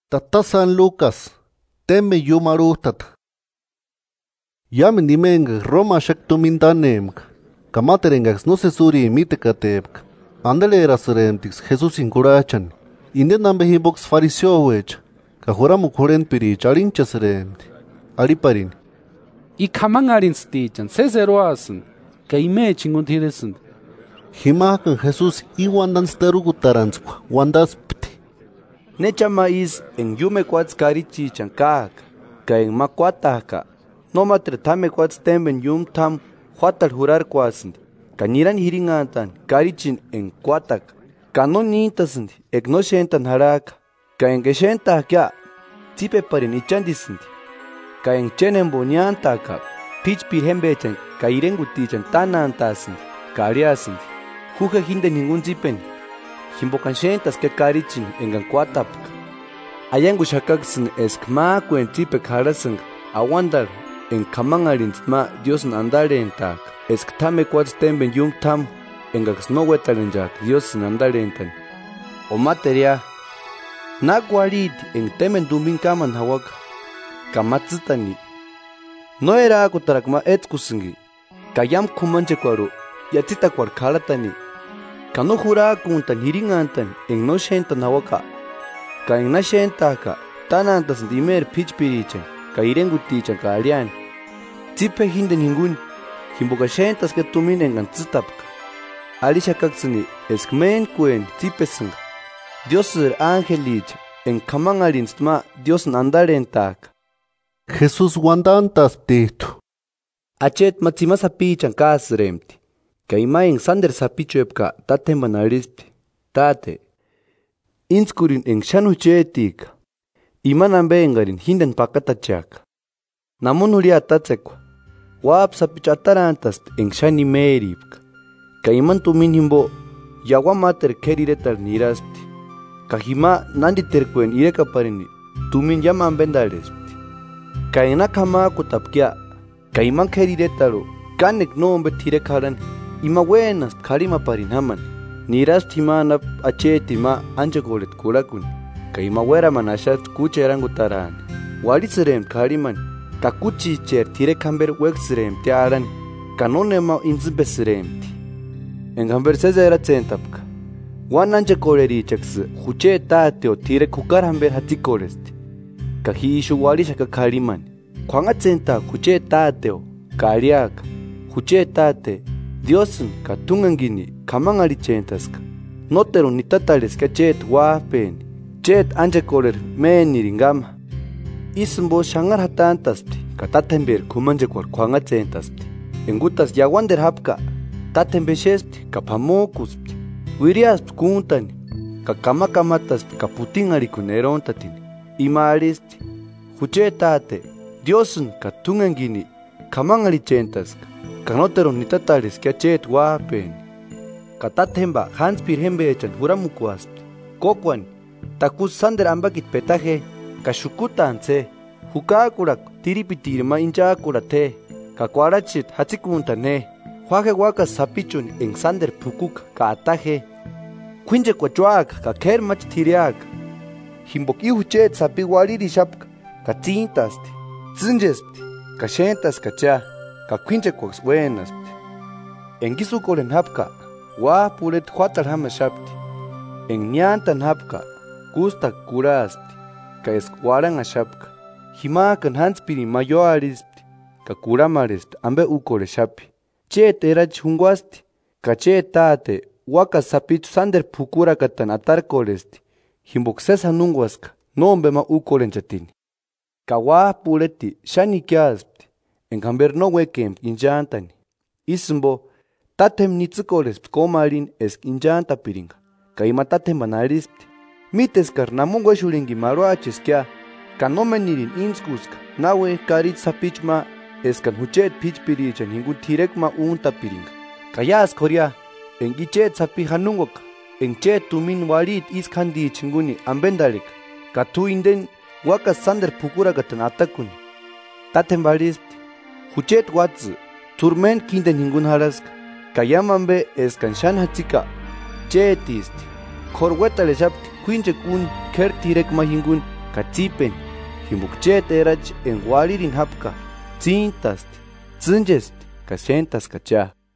Tata San Lucas, teme yumarustat. Yamen dimeng Roma shaktumindanemk. Kamaterengax no se suri mitekatepk. Andele rasuremtix Jesús inkurachan. Indian behibox farisewech. Kahuramu kuren piri charinchasremti. Ariparin. Y kamangarin stichan, seseroasen. Kaime chinguntiresin. Himakan Jesús iwandan starugutaranskwa. Wandaspti. Nechama is en yume kwats karichi chankak. Ka en makwataka. No matretame kwats temben yum tam. Huatal jurar kwasin. Kaniran hiringantan. Karichin en kwatak. Kanon nintasin. Ek no shentan haraka. Ka en geshenta kya. Tipe parin ichandisin. Ka en chenen bonyantaka. Pich pirhembechan. Ka irengutichan tanantasin. Kariasin. Juja hinde ningún zipen. Himbokan shentas que karichin engan kuatapka. Ayangu shakaksin eskma kuen tipe karasin. Awandar en kamangarin ma Dios nandarentak. Esktame kuats temben yung tam. Engax no wetarenjak Dios nandarentan. O materia. Naguarit en temen dumin kaman hawak. Kamatsitani. No era akutarakma etskusingi. Kayam kumanche kwaru. Yatsita kwar karatani. Kano jura kuntan hiringantan en no shentan hawaka. Ka en na shentaka. Tanantas dimer pichpirichan. Ka irengutichan ka alian. Tipe hinde ningun. Himboka shentas que tumin engan tzitapka. Alisha kaksini eskmen kuen tipesing. Dios angelich en kamangarin stma Dios nandarentak. Jesús wandantas tito. Achet matzima sapichan kasremti. Kaima en sander sapichuepka taten banaristi. Tate. Inskurin en shanuchetik. Imanan bengarin hinden pakatachak. Namunuria tatsekwa. Wap sapichatarantas en shani meripka. Kaiman tumin himbo. Yawamater keriretar niraspti. Kahima nanditerkuen irekaparini. Tumin yaman bendarespti. Kaina kama kutapkia. Kaiman keriretaro. Kanek nombe tirekaran. Ima buenas karima parinhaman. Nirasti manap achetima anchakolet kurakun. Kaima wera manashat kucha erangutaran. Waritzerem kariman. Kakuchi cher tirekamber wexrem tiaran. Kanonema inzbesremti. En hamberseza era centapka. Wan anchakolerichaks huche tateo tire kukaramber hatikolesti. Kahishu warishaka kariman. Kwanga centa huche tateo. Kariaka. Huche tate. Diosun katungangini kamangaricentaska. Notero nitatales ka chet wapen. Chet anchakoler meniringama. Ismbo shangar hatantasti. Katatember kumanjakwar kwangacentasti. Engutas yawander hapka. Tatembeshesti kapamokusti. Wiriast kuntani. Kakamakamataste kaputingarikunerontatini. Imaristi. Huchetate. Diosun katungangini kamangaricentaska. Kanotero nitatales que achet wapen. Katatemba hans pirhembechan huramukuast. Kokwan. Takus sander ambakit petaje. Kashukutanse. Hukakurak tiripitirma inchakurate. Kakuarachit hatsikuntane. Juaje wakas sapichun en sander pukuk ka ataje. Quinje kwachuak ka kermach tiriak. Himboki huchet sapi wariri shapka. Katintasti. Zinjespti. Kashentas kacha. Kaquinche quox buenas. En gisukolen hapka. Wa puret huatal hamashapti. En nyantan hapka. Gusta curasti. Ka escuaran ashapka. Himakan hanspiri mayoaristi. Ka curamarist ambe ukore shapi. Chet era chunguasti. Ka chetate. Waka sapichu sander pukura katan atarkolesti. Himboxesa nunguaska. Nombe ma ukoren chatini. Ka wa pureti shani kiaspti. En camber no wekem injantani. Ismbo tatem nitzikoles komarin es injanta piringa. Kaima tatem banarispti. Mites karnamungo shuringi maruaches kya. Kanomenirin inskuska. Nawe karit sapichma eskan huchet pitch pirichan hingun tirekma unta piringa. Kayas korea. En gichet sapi hanungok. En chet tumin warit iskandi chinguni ambendalek. Katu inden waka sander pukura gatan atakun. Tatem barispti. Huchet watz, turmen kinda ningun haraska. Kayamambe escanshan hatzika. Chetisti. Korweta le shapti, quinche kun, ker tirek mahingun, katzipen, himbukchet erach en walirin hapka, tzintast, tzinjest, kashentas kacha.